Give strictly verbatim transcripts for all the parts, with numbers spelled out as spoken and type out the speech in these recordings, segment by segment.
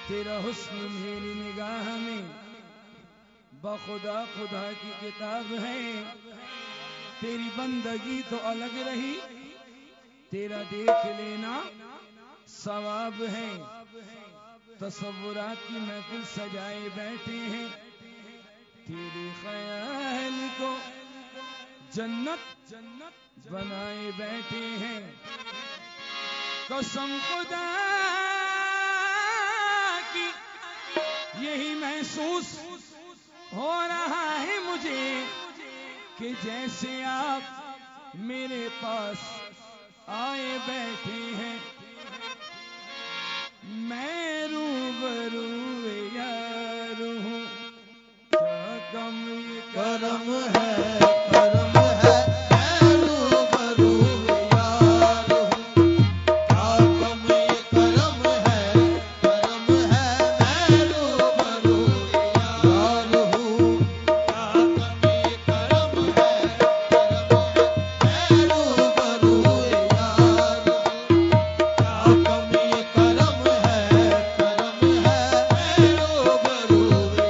तेरा हुस्न मेरी निगाह में बखुदा खुदा की किताब है। तेरी बंदगी तो अलग रही, तेरा देख लेना सवाब है। तसव्वुरात की महफिल सजाए बैठे हैं, तेरे ख्याल को जन्नत जन्नत बनाए बैठे हैं। कसम खुदा की यही महसूस हो रहा है मुझे कि जैसे आप मेरे पास आए बैठे हैं। मैं रूबरू यार हूँ, क्या कम ये करम है, करम है। मैं रूबरू यार हूँ, क्या कम ये करम है, करम है। मैं रूबरू यार हूँ, क्या कम ये करम है, करम है। मैं रूबरू यार हूँ, क्या कम ये करम है, करम है। मैं रूबरू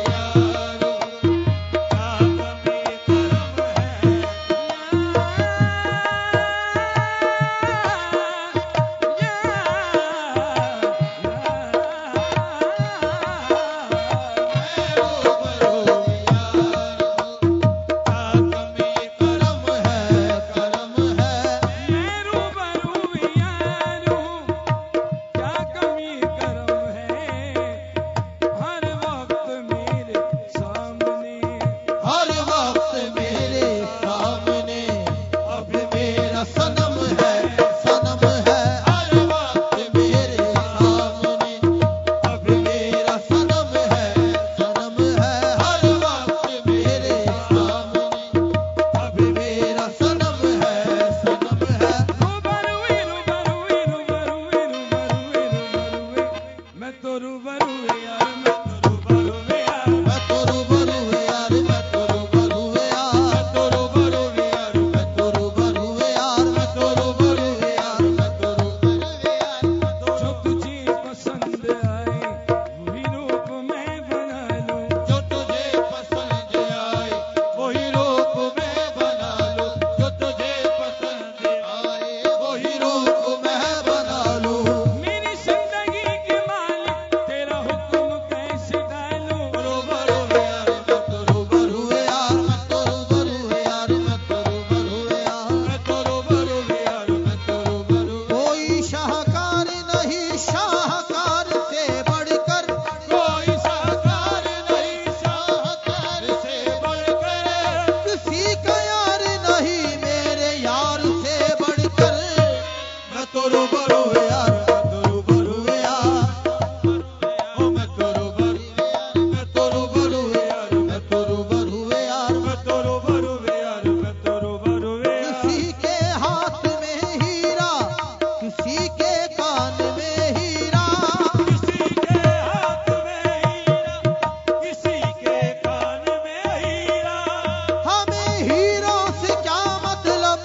यार हूँ, क्या कम ये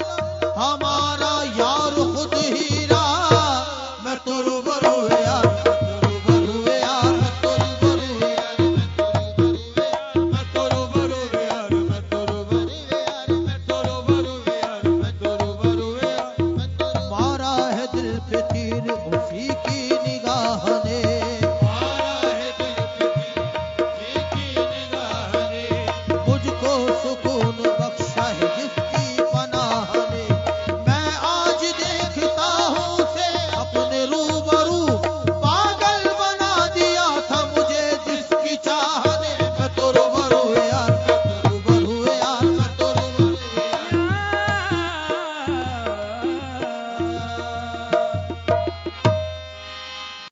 हमारा यार खुद हीरा। मैं तो रूबरू यार